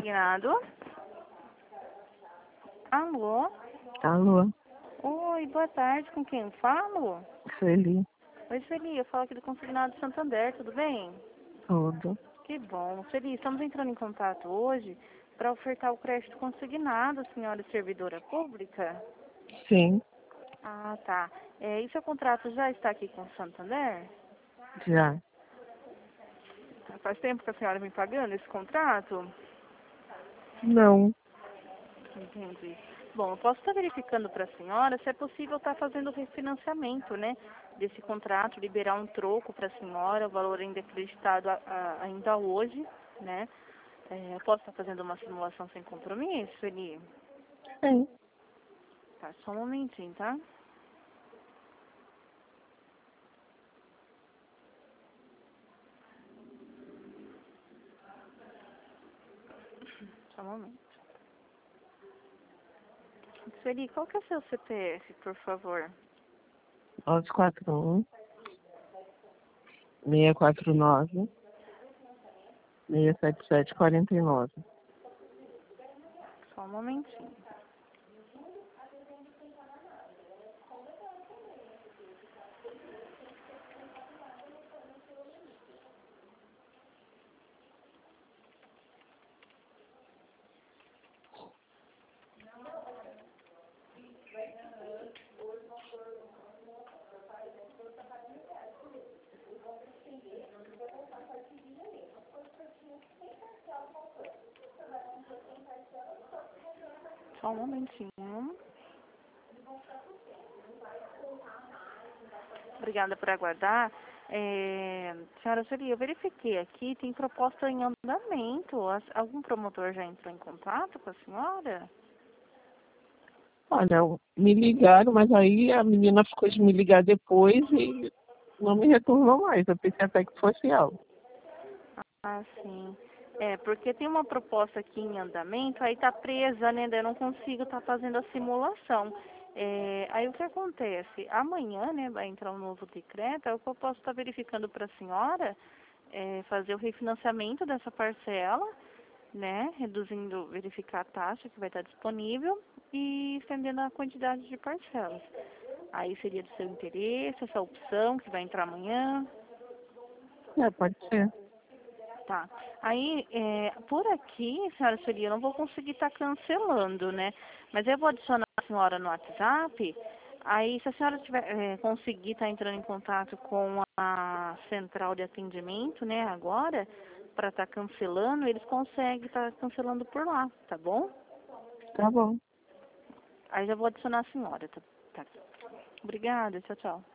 consignado. Alô? Alô, Oi, boa tarde. Com quem eu falo? Sueli, Oi, Sueli. Eu falo aqui do Consignado Santander, tudo bem? tudo. Que bom. Sueli, estamos entrando em contato hoje para ofertar o crédito consignado, senhora servidora pública. Sim, Ah, tá. E seu contrato já está aqui com o Santander? já. Faz tempo que a senhora vem pagando esse contrato? Não, Entendi. Bom, eu posso estar verificando para a senhora se é possível estar fazendo o refinanciamento, né, desse contrato, liberar um troco para a senhora, o valor ainda é acreditado ainda hoje, né? Eu posso estar fazendo uma simulação sem compromisso, Eli? sim. Tá, só um momentinho, tá? Só um momento. Eli, qual que é o seu CPF, por favor? 941 649 67749. Só um momentinho. Só um momentinho. Obrigada por aguardar. Senhora Sueli, eu verifiquei aqui, tem proposta em andamento. Algum promotor já entrou em contato com a senhora? Olha, me ligaram, mas aí a menina ficou de me ligar depois e não me retornou mais. Eu pensei até que fosse algo. Ah, sim. Porque tem uma proposta aqui em andamento, aí tá presa, né? Daí eu não consigo estar fazendo a simulação. Aí o que acontece? Amanhã, né, vai entrar um novo decreto, aí o que eu posso estar verificando para a senhora fazer o refinanciamento dessa parcela, né? Reduzindo, verificar a taxa que vai estar disponível e estendendo a quantidade de parcelas. Aí seria do seu interesse essa opção que vai entrar amanhã. Pode ser. Tá. Aí, por aqui, senhora Sueli, eu não vou conseguir estar cancelando, né? Mas eu vou adicionar a senhora no WhatsApp. Aí, se a senhora conseguir estar entrando em contato com a central de atendimento, né, agora, para estar cancelando, eles conseguem estar cancelando por lá, tá bom? Tá bom. Aí já vou adicionar a senhora, tá? Obrigada, tchau, tchau.